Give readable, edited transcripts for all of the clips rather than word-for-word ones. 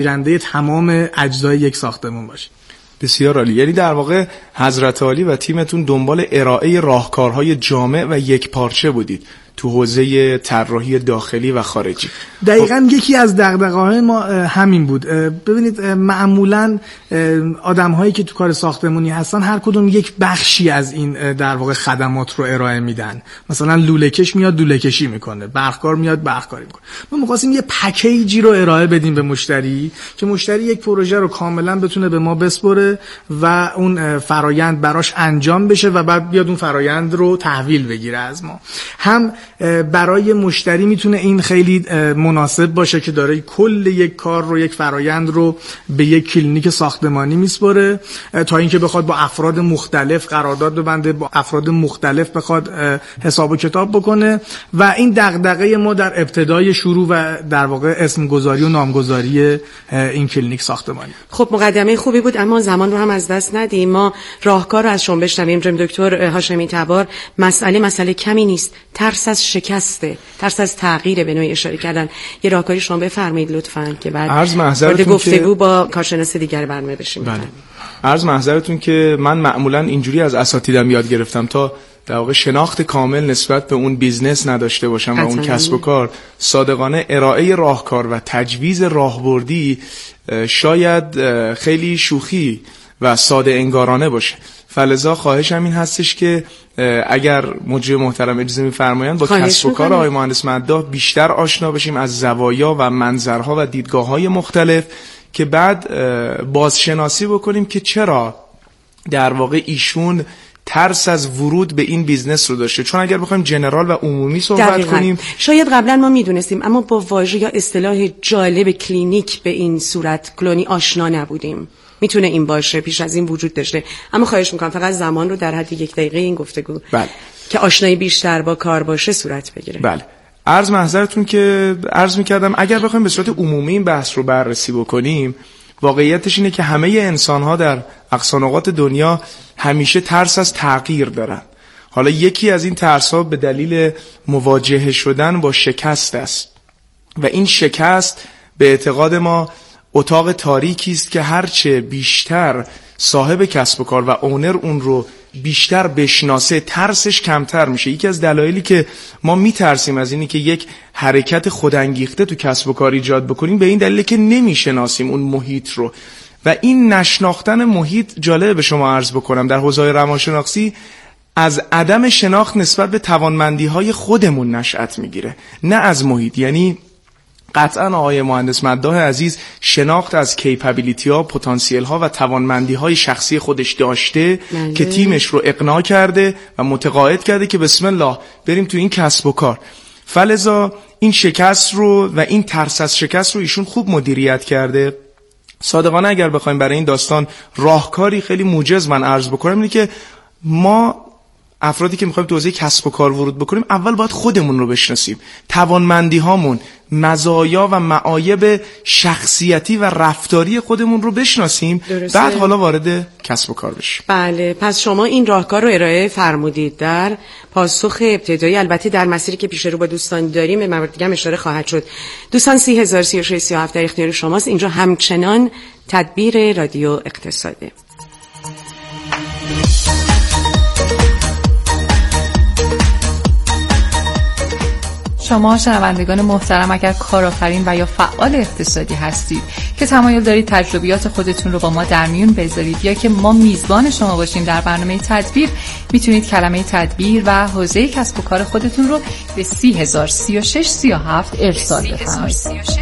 آینده تمام اجزای یک ساختمون باشه. بسیار عالی. یعنی در واقع حضرت عالی و تیمتون دنبال ارائه راهکارهای جامع و یک پارچه بودید تو حوزه طراحی داخلی و خارجی. دقیقاً یکی از دغدغه‌های ما همین بود. ببینید معمولاً آدم‌هایی که تو کار ساختمانی هستن هر کدوم یک بخشی از این در واقع خدمات رو ارائه میدن. مثلا لوله‌کش میاد لوله‌کشی میکنه، برقکار میاد برقکاری میکنه. ما می‌خواستیم یه پکیجی رو ارائه بدیم به مشتری که مشتری یک پروژه رو کاملاً بتونه به ما بسپره و اون فرایند براش انجام بشه و بعد بیاد اون فرایند رو تحویل بگیره از ما. هم برای مشتری میتونه این خیلی مناسب باشه که داره کل یک کار رو، یک فرایند رو به یک کلینیک ساختمانی میسپره تا اینکه بخواد با افراد مختلف قرارداد ببنده، با افراد مختلف بخواد حساب و کتاب بکنه و این دغدغه ما در ابتدای شروع و در واقع اسم گذاری و نامگذاری این کلینیک ساختمانی. خب مقدمه خوبی بود، اما زمان رو هم از دست ندیم. ما راهکار رو از شما بشنویم. دکتر هاشمی تبار، مسئله کمی نیست، ترس از شکسته، ترس از تغییر به نوعی اشاره کردن. یه راهکاری شما بفرمایید لطفاً که بعد وارد گفتگو با کارشناس دیگر برنامه بشیم. بله. عرض محضرتون که من معمولاً اینجوری از اساتیدم یاد گرفتم تا در واقع شناخت کامل نسبت به اون بیزنس نداشته باشم و اون کسب و کار، صادقانه ارائه راهکار و تجویز راهبردی شاید خیلی شوخی و ساده انگارانه باشه. فلذا خواهشم این هستش که اگر مجری محترم اجازه می‌فرمایند با کسب و کار آقای مهندس مداح بیشتر آشنا بشیم از زوایا و منظرها و دیدگاه‌های مختلف که بعد بازشناسی بکنیم که چرا در واقع ایشون ترس از ورود به این بیزنس رو داشته. چون اگر بخوایم جنرال و عمومی صحبت کنیم شاید قبلا ما میدونستیم اما با واژه یا اصطلاح جالب کلینیک به این صورت کلونی آشنا نبودیم. میتونه این باشه، پیش از این وجود داشته، اما خواهش میکنم فقط زمان رو در حد 1 دقیقه این گفتگو که آشنایی بیشتر با کار باشه صورت بگیره. بله. عرض محضرتون که عرض میکردم اگر بخوایم به صورت عمومی این بحث رو بررسی بکنیم، واقعیتش اینه که همه انسان‌ها در اقصا نقاط دنیا همیشه ترس از تغییر دارن. حالا یکی از این ترس‌ها به دلیل مواجهه شدن با شکست است و این شکست به اعتقاد ما اتاق تاریکی است که هرچه بیشتر صاحب کسب و کار و اونر اون رو بیشتر بشناسه ترسش کمتر میشه. یکی از دلایلی که ما میترسیم از اینی که یک حرکت خودانگیخته تو کسب و کار ایجاد بکنیم به این دلیله که نمیشناسیم اون محیط رو و این نشناختن محیط، جالبه به شما عرض بکنم، در حوزه روانشناسی از عدم شناخت نسبت به توانمندی‌های خودمون نشأت میگیره، نه از محیط. یعنی قطعا آقای مهندس مداح عزیز شناخت از کیپابیلیتی ها، پتانسیل ها و توانمندی های شخصی خودش داشته که تیمش رو اقناع کرده و متقاعد کرده که بسم الله بریم تو این کسب و کار. فلذا این شکست رو و این ترس از شکست رو ایشون خوب مدیریت کرده. صادقانه اگر بخوایم برای این داستان راهکاری خیلی موجز من عرض بکنم اینه که ما افرادی که میخوایم تو حوزه کسب و کار ورود بکنیم اول باید خودمون رو بشناسیم، توانمندی هامون، مزایا و معایب شخصیتی و رفتاری خودمون رو بشناسیم، بعد حالا وارد کسب و کار بشیم. بله، پس شما این راهکار رو ارائه فرمودید در پاسخ ابتدایی. البته در مسیری که پیش رو با دوستان داریم به موارد دیگه هم اشاره خواهد شد. دوستان 30,036 در اختیار شماست. اینجا همچنان تدبیر رادیو اقتصاده. شما شنوندگان محترم اگر کارآفرین و یا فعال اقتصادی هستید که تمایل دارید تجربیات خودتون رو با ما در میون بذارید یا که ما میزبان شما باشیم در برنامه تدبیر، میتونید کلمه تدبیر و حوزه کسب و کار خودتون رو به 30,036 ارسال بفرمایید.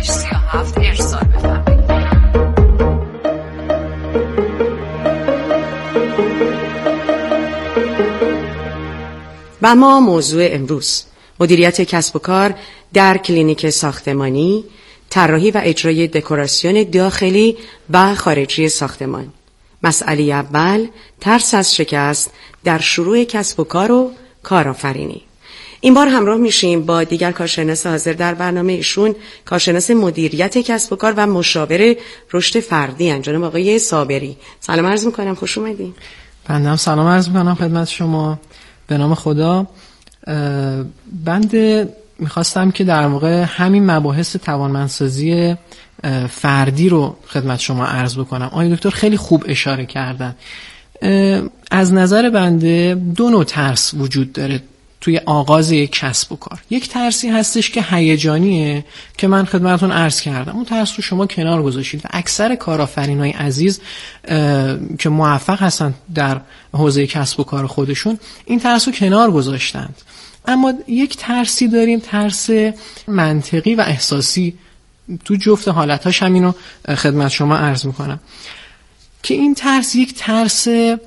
و ما موضوع امروز مدیریت کسب و کار در کلینیک ساختمانی، طراحی و اجرای دکوراسیون داخلی و خارجی ساختمان. مسئله اول، ترس از شکست در شروع کسب و کار و کارآفرینی. این بار همراه میشیم با دیگر کارشناس حاضر در برنامه، ایشون کارشناس مدیریت کسب و کار و مشاور رشد فردی جناب آقای صابری. سلام عرض میکنم، خوش اومدین. بنده هم سلام عرض میکنم خدمت شما. به نام خدا. بنده میخواستم که در واقع همین مباحث توانمندسازی فردی رو خدمت شما عرض بکنم. آقای دکتر خیلی خوب اشاره کردن. از نظر بنده دو نوع ترس وجود داره توی آغاز یک کسب و کار. یک ترسی هستش که هیجانیه که من خدمتتون عرض کردم، اون ترس رو شما کنار گذاشتید و اکثر کارآفرینای عزیز که موفق هستن در حوزه کسب و کار خودشون این ترس رو کنار گذاشتند. اما یک ترسی داریم، ترس منطقی و احساسی، تو جفت حالتاش همینو خدمت شما عرض میکنم که این ترس یک ترس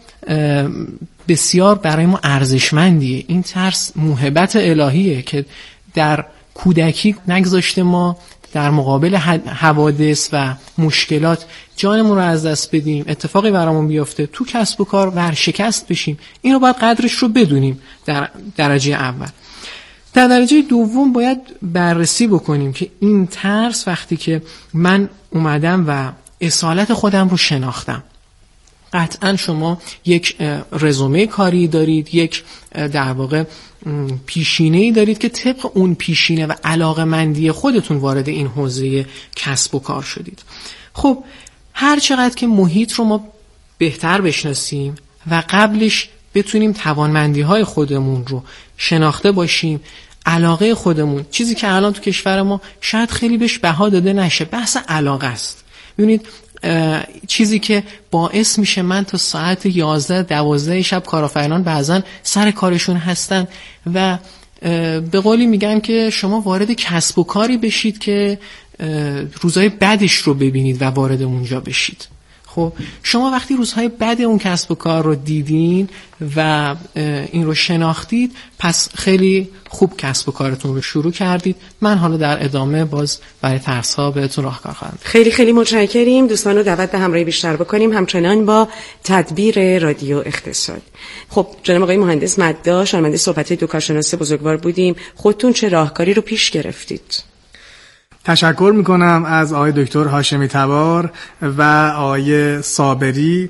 بسیار برای ما ارزشمندیه. این ترس موهبت الهیه که در کودکی نگذاشته ما در مقابل حوادث و مشکلات جانمون رو از دست بدیم، اتفاقی برامون بیفته، تو کسب و کار ورشکست بشیم. این رو باید قدرش رو بدونیم در درجه اول. در درجه دوم باید بررسی بکنیم که این ترس وقتی که من اومدم و اصالت خودم رو شناختم، قطعا شما یک رزومه کاری دارید، یک در واقع پیشینه‌ای دارید که طبق اون پیشینه و علاقه‌مندی خودتون وارد این حوزه کسب و کار شدید. خب هر چقدر که محیط رو ما بهتر بشناسیم و قبلش بتونیم توانمندی‌های خودمون رو شناخته باشیم، علاقه خودمون، چیزی که الان تو کشور ما شاید خیلی بهش بها داده نشه، بحث علاقه است. ببینید چیزی که باعث میشه من تا ساعت 11-12 شب کارآفرینان بعضن سر کارشون هستن و به قولی میگن که شما وارد کسب و کاری بشید که روزهای بدش رو ببینید و وارد اونجا بشید. خب شما وقتی روزهای بد اون کسب و کار رو دیدین و این رو شناختید، پس خیلی خوب کسب و کارتون رو شروع کردید. من حالا در ادامه باز برای ترس‌ها بهتون راهکار خواهم. خیلی خیلی متشکریم. دوستان رو دعوت به همراهی بیشتر بکنیم همچنان با تدبیر رادیو اقتصاد. خب جناب آقای مهندس مداح، شنونده صحبت دو کارشناس بزرگوار بودیم. خودتون چه راهکاری رو پیش گرفتید؟ تشکر میکنم از آقای دکتر هاشمی تبار و آقای صابری.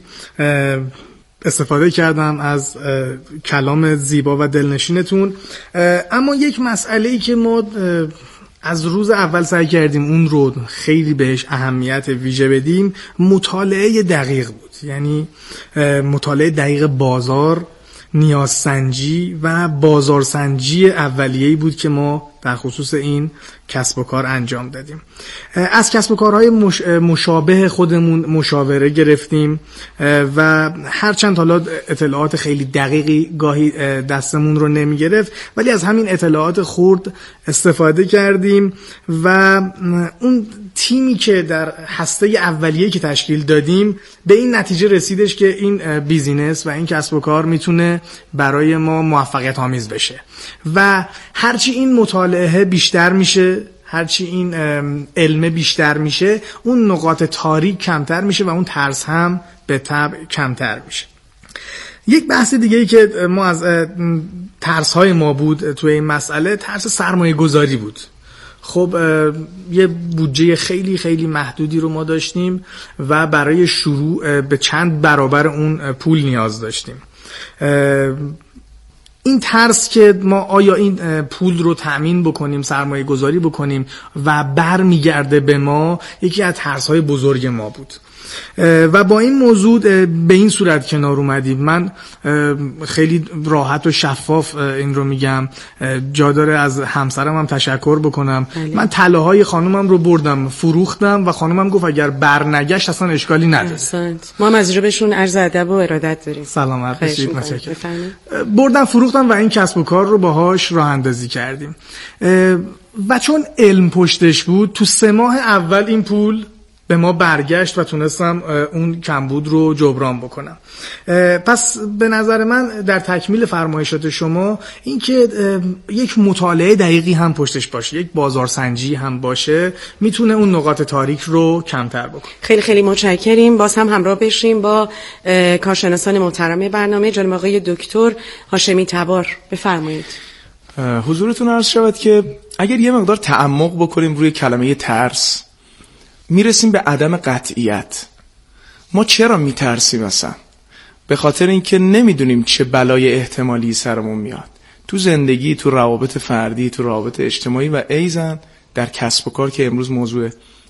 استفاده کردم از کلام زیبا و دلنشینتون. اما یک مسئله‌ای که ما از روز اول سعی کردیم اون رو خیلی بهش اهمیت ویژه بدیم، مطالعه دقیق بود. یعنی مطالعه دقیق بازار، نیازسنجی و بازارسنجی اولیه‌ای بود که ما در خصوص این کسب و کار انجام دادیم. از کسب و کارهای مشابه خودمون مشاوره گرفتیم و هرچند حالا اطلاعات خیلی دقیقی گاهی دستمون رو نمی گرفت، ولی از همین اطلاعات خرد استفاده کردیم و اون تیمی که در هسته اولیه که تشکیل دادیم به این نتیجه رسیدش که این بیزینس و این کسب و کار میتونه برای ما موفقیت آمیز بشه و هرچی این مطالعه بیشتر میشه، هرچی این علم بیشتر میشه، اون نقاط تاریک کمتر میشه و اون ترس هم به طبع کمتر میشه. یک بحث دیگه ای که ما از ترس های ما بود توی این مسئله، ترس سرمایه گذاری بود. خب یه بودجه خیلی خیلی محدودی رو ما داشتیم و برای شروع به چند برابر اون پول نیاز داشتیم. این ترس که ما آیا این پول رو تأمین بکنیم، سرمایه گذاری بکنیم و برمیگرده به ما، یکی از ترس‌های بزرگ ما بود و با این موضوع به این صورت کنار اومدیم. من خیلی راحت و شفاف این رو میگم، جا داره از همسرم هم تشکر بکنم. من طلاهای خانومم رو بردم فروختم و خانومم گفت اگر برنگشت اصلا اشکالی نداره. ما هم از جبشون عرض ادب و ارادت داریم. سلامت باشید. متشکرم. بردم فروختم و این کسب و کار رو باهاش راه اندازی کردیم و چون علم پشتش بود، تو 3 ماه اول این پول به ما برگشت و تونستم اون کمبود رو جبران بکنم. پس به نظر من در تکمیل فرمایشات شما این که یک مطالعه دقیقی هم پشتش باشه، یک بازارسنجی هم باشه، میتونه اون نقاط تاریک رو کمتر بکنه. خیلی خیلی متشکریم. باز هم همراه بشیم با کارشناسان محترم برنامه، جناب آقای دکتر هاشمی تبار. بفرمایید. حضورتون عرض شود که اگر یه مقدار تعمق بکنیم روی کلمه ترس، میرسیم به عدم قطعیت. ما چرا میترسیم اصلا؟ به خاطر اینکه نمیدونیم چه بلای احتمالی سرمون میاد تو زندگی، تو روابط فردی، تو روابط اجتماعی و ایزن در کسب و کار که امروز موضوع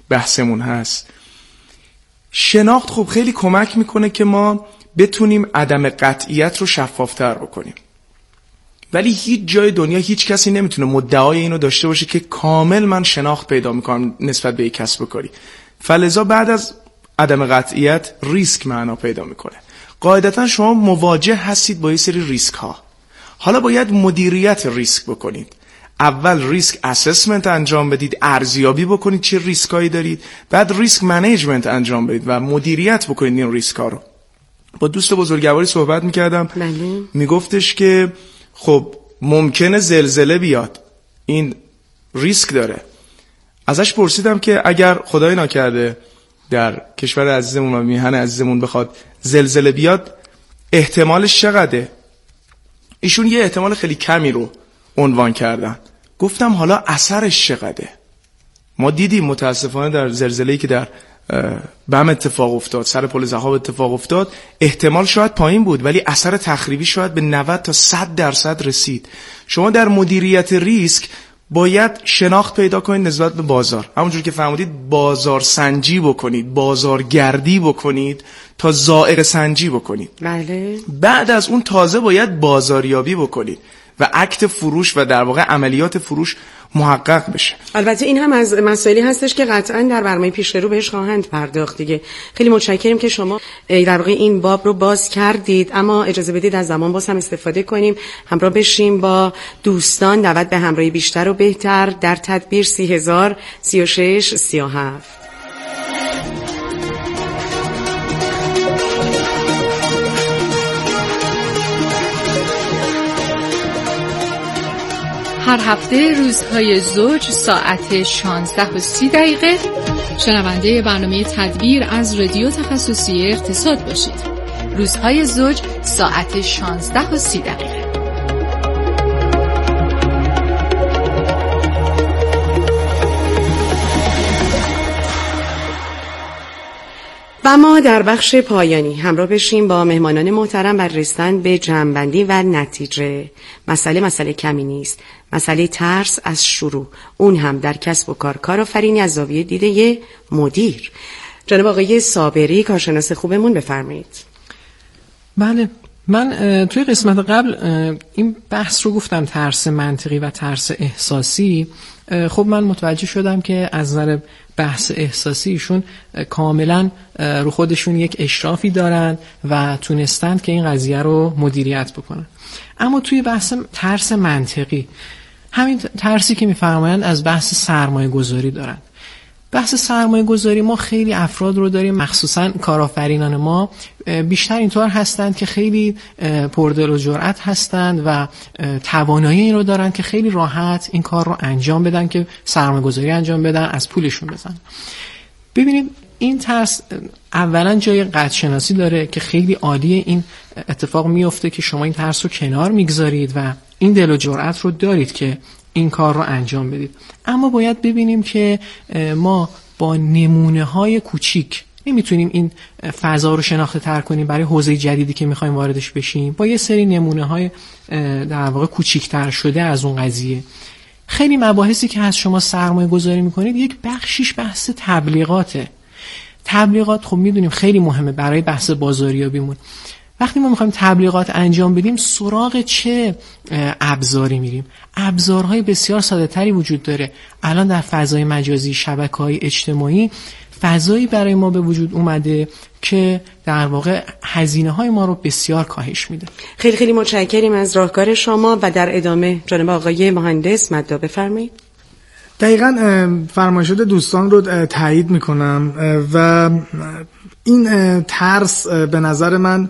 بحثمون هست. شناخت خب خیلی کمک میکنه که ما بتونیم عدم قطعیت رو شفافتر بکنیم، ولی هیچ جای دنیا هیچ کسی نمیتونه مدعای اینو داشته باشه که کامل من شناخت پیدا میکنم نسبت به یک کسب و کاری. فلذا بعد از عدم قطعیت ریسک معنا پیدا میکنه. قاعدتا شما مواجه هستید با یه سری ریسک ها. حالا باید مدیریت ریسک بکنید. اول ریسک اسسمنت انجام بدید، ارزیابی بکنید چه ریسکایی دارید، بعد ریسک منیجمنت انجام بدید و مدیریت بکنید این ریسک ها رو. با دوست بزرگواری صحبت میکردم، میگفتش که خب ممکنه زلزله بیاد، این ریسک داره. ازش پرسیدم که اگر خدای نکرده در کشور عزیزمون و میهن عزیزمون بخواد زلزله بیاد احتمالش چقدره؟ ایشون یه احتمال خیلی کمی رو عنوان کردن. گفتم حالا اثرش چقدره؟ ما دیدیم متاسفانه در زلزله‌ای که در بم اتفاق افتاد، سر پل ضحاب اتفاق افتاد، احتمال شاید پایین بود ولی اثر تخریبی شاید به 90 تا 100% رسید. شما در مدیریت ریسک باید شناخت پیدا کنید نسبت به بازار، همونجور که فرمودید بازار سنجی بکنید، بازارگردی بکنید تا ذائقه سنجی بکنید. بله. بعد از اون تازه باید بازاریابی بکنید و اکت فروش و در واقع عملیات فروش محقق بشه. البته این هم از مسائلی هستش که قطعا در برنامه پیش رو بهش خواهند پرداخت دیگه. خیلی متشکریم که شما در واقع این باب رو باز کردید، اما اجازه بدید از زمان باز هم استفاده کنیم، همراه بشیم با دوستان. دعوت به همراهی بیشتر و بهتر در تدبیر 30,036,37. هر هفته روزهای زوج ساعت 16:30 شنونده برنامه تدبیر از رادیو تخصصی اقتصاد باشید. روزهای زوج ساعت 16:30. و ما در بخش پایانی همراه بشیم با مهمانان محترم بر رسیدن به جمع‌بندی و نتیجه. مسئله کمی نیست، مسئله ترس از شروع، اون هم در کسب و کار، کارآفرینی از زاویه دیده مدیر. جناب آقای صابری کارشناس خوبمون بفرمایید. بله، من توی قسمت قبل این بحث رو گفتم، ترس منطقی و ترس احساسی. خب من متوجه شدم که از نظر بحث احساسی ایشون کاملا رو خودشون یک اشرافی دارن و تونستند که این قضیه رو مدیریت بکنن. اما توی بحث ترس منطقی، همین ترسی که میفرمایند از بحث سرمایه گذاری دارن. بحث سرمایه گذاری ما خیلی افراد رو داریم، مخصوصا کارآفرینان ما بیشتر اینطور هستند که خیلی پردل و جرأت هستند و توانایی این رو دارن که خیلی راحت این کار رو انجام بدن، که سرمایه گذاری انجام بدن، از پولشون بزنن. ببینید این ترس اولا جای قدر شناسی داره که خیلی عالیه این اتفاق میفته که شما این ترس رو کنار میگذارید و این دل و جرأت رو دارید که این کار رو انجام بدید. اما باید ببینیم که ما با نمونه‌های کوچیک نمیتونیم این فضا رو شناخته تر کنیم برای حوزه جدیدی که میخوایم واردش بشیم. با یه سری نمونه‌های در واقع کوچیک‌تر شده از اون قضیه. خیلی مباحثی که از شما سرمایه گذاری میکنید یک بخشیش بحث تبلیغاته. تبلیغات خب میدونیم خیلی مهمه برای بحث بازاریابیمون. وقتی ما میخوایم تبلیغات انجام بدیم سراغ چه ابزاری میریم؟ ابزارهای بسیار ساده تری وجود داره. الان در فضای مجازی، شبکه‌های اجتماعی فضایی برای ما به وجود اومده که در واقع هزینه‌های ما رو بسیار کاهش میده. خیلی خیلی متشکریم از راهکار شما و در ادامه جناب آقای مهندس مدعا بفرمایید. دقیقاً فرمایشات دوستان رو تایید میکنم و این ترس به نظر من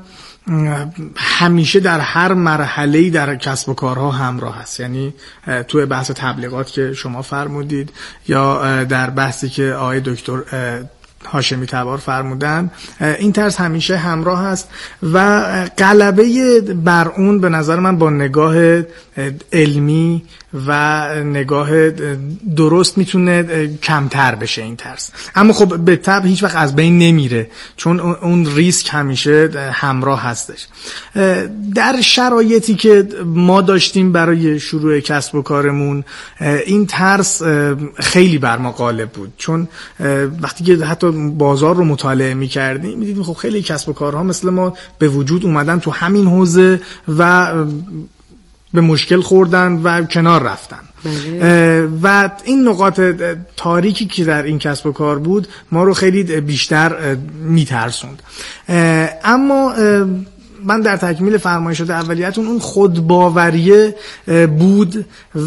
همیشه در هر مرحله‌ای در کسب و کارها همراه هست. یعنی توی بحث تبلیغات که شما فرمودید یا در بحثی که آقای دکتر هاشمی تبار فرمودن، این ترس همیشه همراه هست و غلبه بر اون به نظر من با نگاه علمی و نگاه درست میتونه کمتر بشه این ترس. اما خب به طبع هیچ وقت از بین نمیره، چون اون ریسک همیشه همراه هستش. در شرایطی که ما داشتیم برای شروع کسب و کارمون، این ترس خیلی بر ما غالب بود، چون وقتی که حتی بازار رو مطالعه می‌کردیم می‌دیدیم خب خیلی کسب و کارها مثل ما به وجود اومدن تو همین حوزه و به مشکل خوردن و کنار رفتن. و این نقاط تاریکی که در این کسب و کار بود ما رو خیلی بیشتر میترسوند. اما من در تکمیل فرمایشات اولیتون اون خودباوریه بود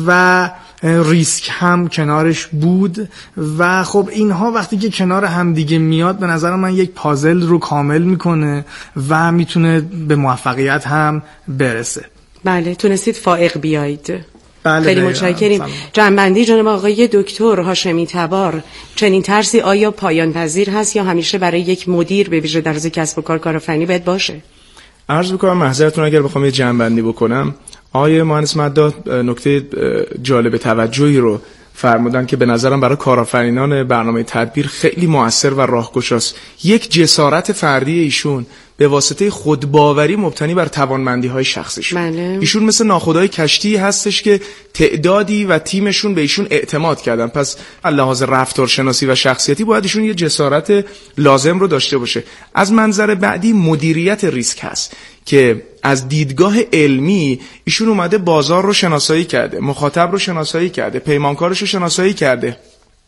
و ریسک هم کنارش بود و خب اینها وقتی که کنار هم دیگه میاد به نظر من یک پازل رو کامل میکنه و میتونه به موفقیت هم برسه. بله، تونستید فائق بیایید. بله، خیلی متشکریم. جنبندی جناب آقای دکتر هاشمی تبار، چنین ترسی آیا پایان پذیر هست یا همیشه برای یک مدیر به ویژه در حوزه کسب و کار کارآفرینی باید باشه؟ عرض می‌کنم معذرتون اگر بخوام یه جنبندی بکنم، آقای مهندس مداح نکته جالب توجهی رو فرمودن که به نظرم برای کارآفرینان برنامه تدبیر خیلی مؤثر و راهگشاست. یک جسارت فردی ایشون به واسطه خودباوری مبتنی بر توانمندی‌های شخصیشون. ایشون مثل ناخدای کشتی هستش که تعدادی و تیمشون به ایشون اعتماد کردن، پس لحاظ رفتارشناسی و شخصیتی باید ایشون یه جسارت لازم رو داشته باشه. از منظر بعدی مدیریت ریسک هست که از دیدگاه علمی ایشون اومده بازار رو شناسایی کرده، مخاطب رو شناسایی کرده، پیمانکارش رو شناسایی کرده،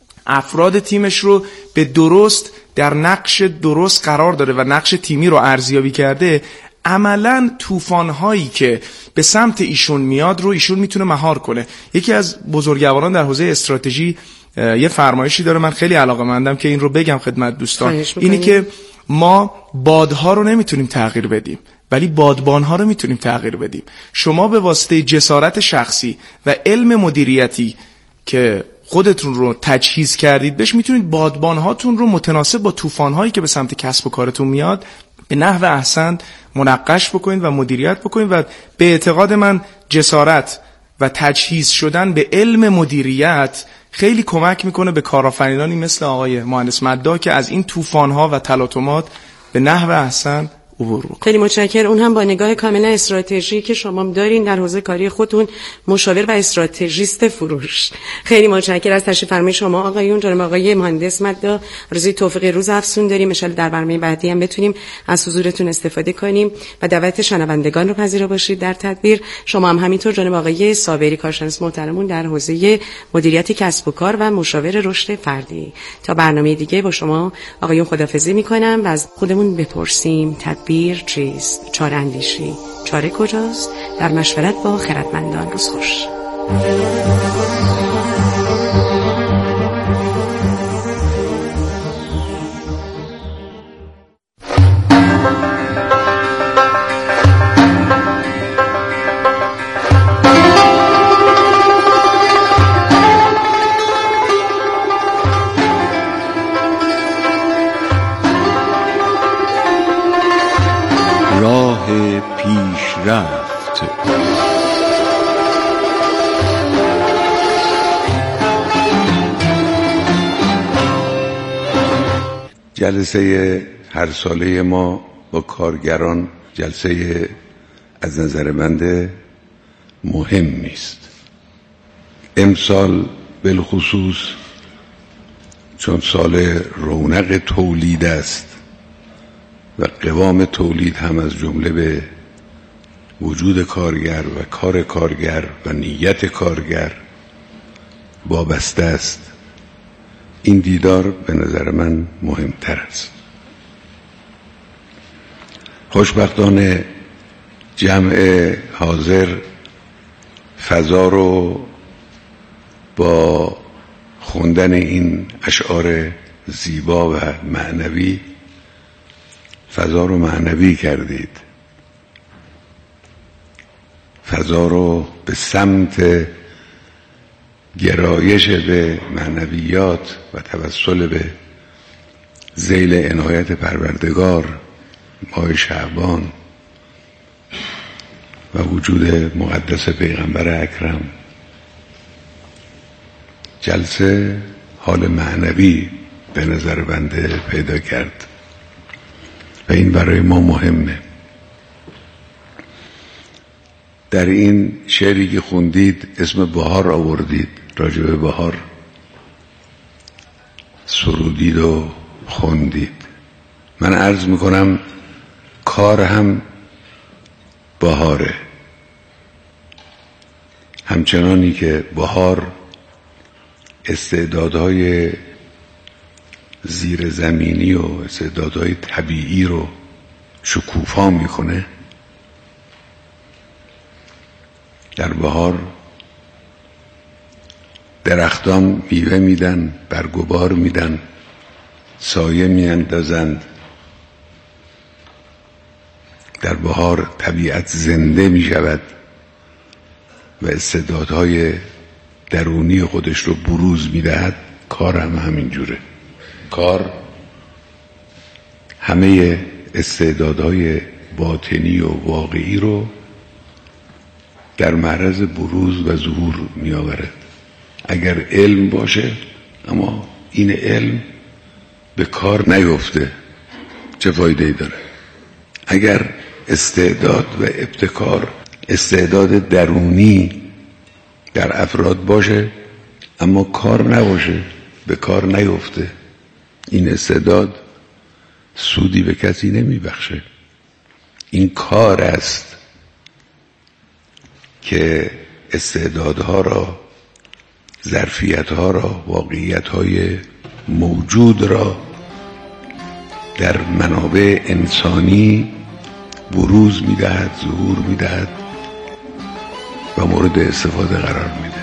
افراد تیمش رو به درست در نقش درست قرار داده و نقش تیمی رو ارزیابی کرده. عملاً طوفان‌هایی که به سمت ایشون میاد رو ایشون میتونه مهار کنه. یکی از بزرگواران در حوزه استراتژی یه فرمایشی داره، من خیلی علاقه‌مندم که این رو بگم خدمت دوستان، اینی که ما بادها رو نمیتونیم تغییر بدیم ولی بادبانها رو میتونیم تغییر بدیم. شما به واسطه جسارت شخصی و علم مدیریتی که خودتون رو تجهیز کردید بهش، میتونید بادبانهاتون رو متناسب با طوفان‌هایی که به سمت کسب و کارتون میاد به نحو احسن منقش بکنید و مدیریت بکنید. و به اعتقاد من جسارت و تجهیز شدن به علم مدیریت خیلی کمک میکنه به کارآفرینانی مثل آقای مهندس مداح که از این طوفان‌ها و تلاطمات به نحو احسن عبور بکنه. خیلی متشکرم. اون هم با نگاه کاملا استراتژی که شما دارین در حوزه کاری خودتون، مشاور و استراتژیست فروش. خیلی متشکرم از تشریف فرمای شما آقایون. جناب آقای مهندس مداح، آرزوی توفیق روز افزون داریم. ان شاء الله در برنامه بعدی هم بتونیم از حضورتون استفاده کنیم و دعوت شنوندگان رو پذیرا باشید در تدبیر. شما هم همینطور جناب آقای صابری، کارشناس محترمون در حوزه مدیریت کسب و کار و مشاور رشد فردی. تا برنامه دیگه با شما آقایون خداحافظی می‌کنم و از خودمون بپرسیم تدبیر چیست؟ چاره اندیشی چاره کجاست؟ در مشورت با خردمندان. روز خوش. راه پیشرفت. جلسه هر ساله ما با کارگران جلسه از نظر من مهمی است. امسال بالخصوص چون سال رونق تولید است و قوام تولید هم از جمله به وجود کارگر و کار کارگر و نیت کارگر وابسته است، این دیدار به نظر من مهمتر است. خوشبختانه جمع حاضر فضا رو با خوندن این اشعار زیبا و معنوی فضا رو معنوی کردید، فضا رو به سمت گرایش به معنویات و توسل به ذیل عنایت پروردگار ماه شعبان و وجود مقدس پیغمبر اکرم جلسه حال معنوی به نظر بنده پیدا کرد و این برای ما مهمه. در این شعری که خوندید اسم بهار آوردید، راجع به بهار سرودید و خوندید. من عرض میکنم کار هم بهاره، همچنانی که بهار استعدادهای زیر زمینی و استعدادهای طبیعی رو شکوفا میکنه. در بهار درختان میوه میدن، برگ و بار میدن، سایه میاندازند. در بهار طبیعت زنده میشود و استعدادهای درونی خودش رو بروز میدهد. کار هم همینجوره. کار همه استعدادهای باطنی و واقعی رو در معرض بروز و ظهور می آورد. اگر علم باشه اما این علم به کار نیفته چه فایده‌ای داره؟ اگر استعداد و ابتکار، استعداد درونی در افراد باشه اما کار نباشه، به کار نیفته، این استعداد سودی به کسی نمی بخشه. این کار است که استعدادها را، ظرفیتها را، واقعیتهای موجود را در منابع انسانی بروز می‌دهد، ظهور می‌دهد و مورد استفاده قرار میده.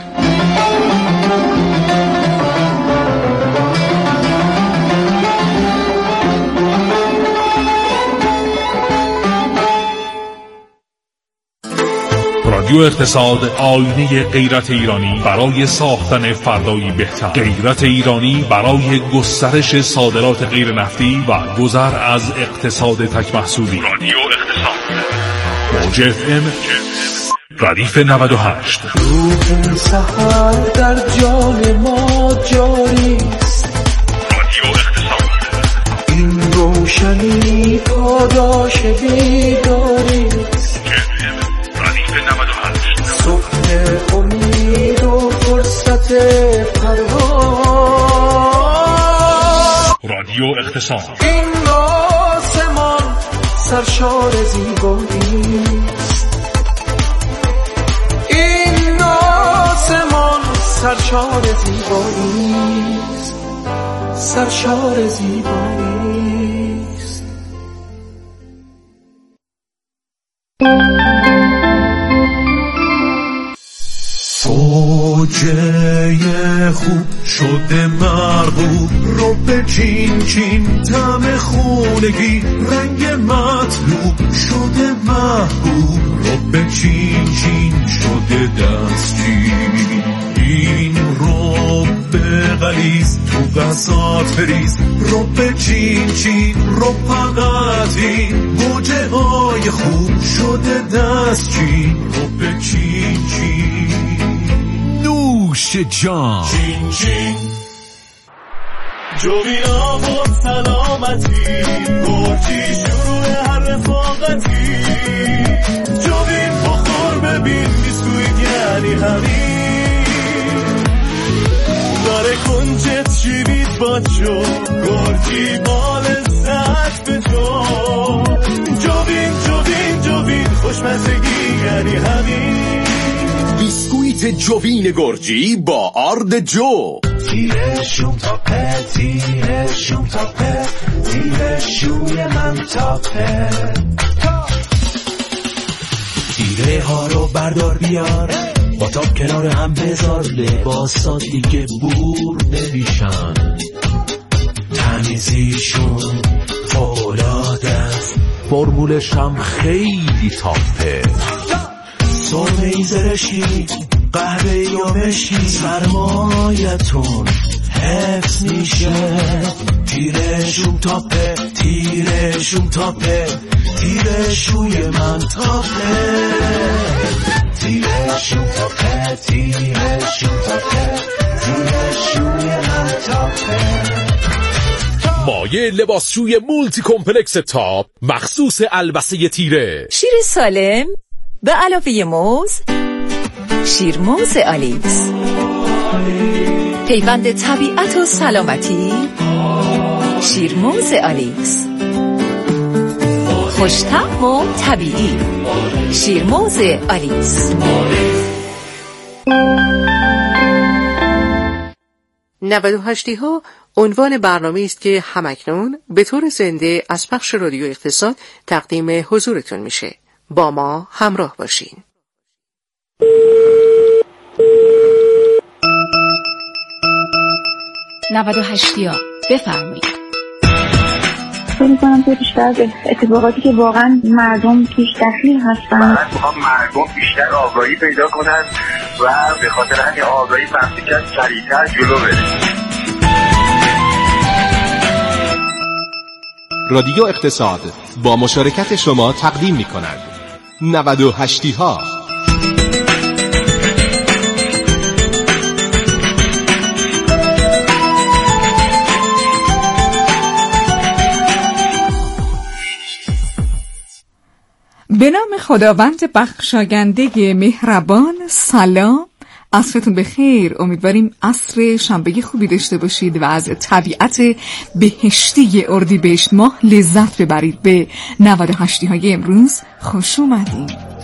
رادیو اقتصاد، آینه غیرت ایرانی برای ساختن فردایی بهتر. غیرت ایرانی برای گسترش صادرات غیر نفتی و گذر از اقتصاد تک محصولی. رادیو اقتصاد، موج FM ردیف 98. روح سحر در جان ما جاری است. رادیو اقتصاد، این روشنی پاداش بیداری است. صبح امید و فرصت پرواز. رادیو اقتصاد. این آسمان سرشار زیبایی است. این آسمان سرشار زیبایی است. سرشار زیبایی است. زوجه خوب شده مرغوب رو به چین چین، طعم خونگی رنگ مطلوب شده محبوب رو به چین چین شده دستچین. این رو به غلیظ تو غذات فریز رو به چین چین رو فقط این گوجه های خوب شده دستچین رو به چین چین. نوش جان چین چین جوین آبون سلامتی، گرچی شروع هر رفاقتی. جوین بخور ببین بیسکویت یعنی همین، داره کنجت شیوید با جو، گرچی با لذت به جو. جوین جوین جوین خوشمزگی یعنی همین. بیسکویت جوین گرجی با آرد جو. تیرشون تاپه، تیرشون تاپه، تیرشوی من تاپه. تیره ها رو بردار بیار، با تاپ کنار هم بذار، لباسات دیگه بور نمیشن. تمیزیشون فولاده است، فرمولش هم خیلی تاپه. سرمه‌ای زرشی، قهوه یا مشکی، سرمایتون حفظ میشه. تیرشون تاپه، تیرشون تاپه، تیرشوی من تاپه. تیرشون تاپه، تیرشون تاپه، تیرشوی لباسشوی لپتاپه. مایه لباسشوی مولتی کمپلکس تاپ مخصوص البسه تیره. شیر سالم به علاوه موز، شیر موز آلیس، پیوند طبیعت و سلامتی. شیر موز آلیس، خوش‌طعم و طبیعی. شیر موز آلیس. 98 ها عنوان برنامه است که همکنون به طور زنده از بخش رادیو اقتصاد تقدیم حضورتون میشه. با ما همراه باشین. 98 ها بفرمایید. فکر می‌کنم که بیشتر از اتفاقاتی که واقعا مردم پیش دخیل هستن، من میخوام مردم بیشتر آگاهی پیدا کنن و به خاطر همین آگاهی فهمی که سریعتر جلو بریم. رادیو اقتصاد با مشارکت شما تقدیم می‌کند 98 ها. به نام خداوند بخشاینده مهربان. سلام، عصرتون بخیر. امیدواریم عصر شنبه خوبی داشته باشید و از طبیعت بهشتی اردیبهشت ماه لذت ببرید. به 98 های امروز خوش اومدید.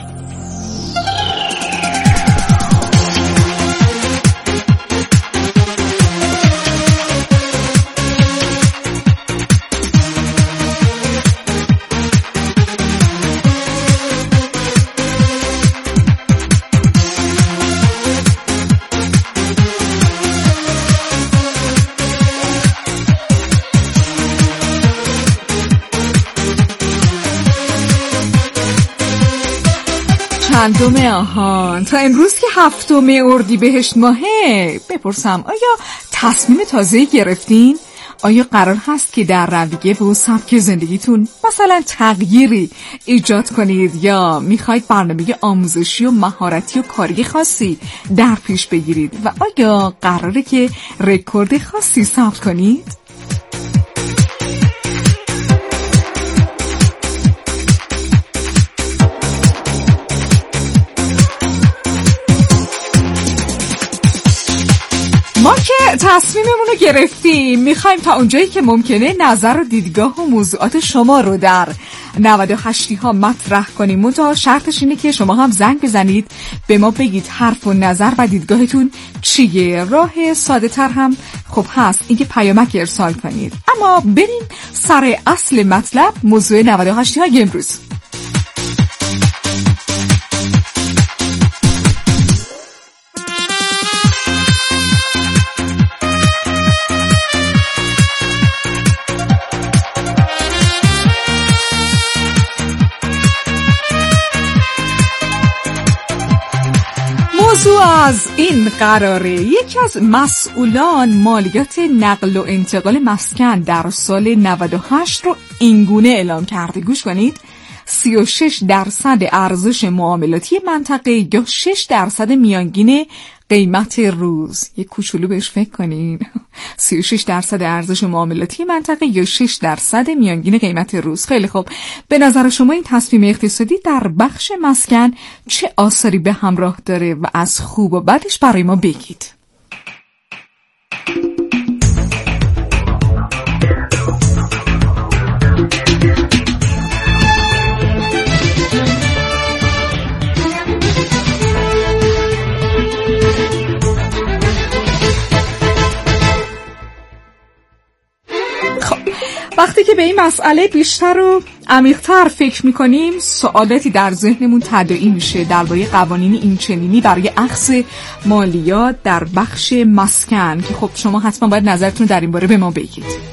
چندم آهان تا امروز که 7 اردیبهشت ماهه، بپرسم آیا تصمیم تازه‌ای گرفتین؟ آیا قرار هست که در رویه و سبک زندگیتون مثلا تغییری ایجاد کنید یا میخواید برنامه آموزشی و مهارتی و کاری خاصی در پیش بگیرید و آیا قراره که رکورد خاصی ثبت کنید؟ ما که تصمیممون رو گرفتیم، میخوایم تا اونجایی که ممکنه نظر و دیدگاه و موضوعات شما رو در 98 ها مطرح کنیم. منتها شرطش اینه که شما هم زنگ بزنید به ما بگید حرف و نظر و دیدگاهتون چیه. راه ساده تر هم خب هست، اینکه پیامک ارسال کنید. اما بریم سر اصل مطلب، موضوع 98 های امروز. موضوع از این قراره: یکی از مسئولان مالیات نقل و انتقال مسکن در سال 98 رو اینگونه اعلام کرده، گوش کنید: 36% ارزش معاملاتی منطقه یا 6% میانگین قیمت روز. یک کوچولو بهش فکر کنین. 36% ارزش معاملاتی منطقه یا 6% میانگین قیمت روز. خیلی خوب، به نظر شما این تصمیم اقتصادی در بخش مسکن چه آثاری به همراه داره و از خوب و بدش برای ما بگید. وقتی که به این مسئله بیشتر و عمیق‌تر فکر می‌کنیم، سوالاتی در ذهنمون تداعی میشه درباره قوانین اینچنینی برای اخذ مالیات در بخش مسکن که خب شما حتما باید نظرتون در این باره به ما بگید.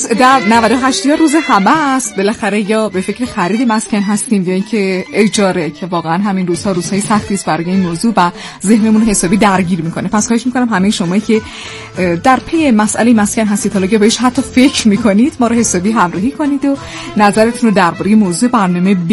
امروز در 98 یا روز همه است، بالاخره یا به فکر خرید مسکن هستیم یا اینکه اجاره، که واقعا همین روزها روزهای سختی است برای این موضوع و ذهنمون حسابی درگیر میکنه. پس خواهش میکنم همه شما که در پی مسئله مسکن هستید، حالا که بهش حتی فکر میکنید، ما رو حسابی همراهی کنید و نظرتون رو درباره موضوع برنامه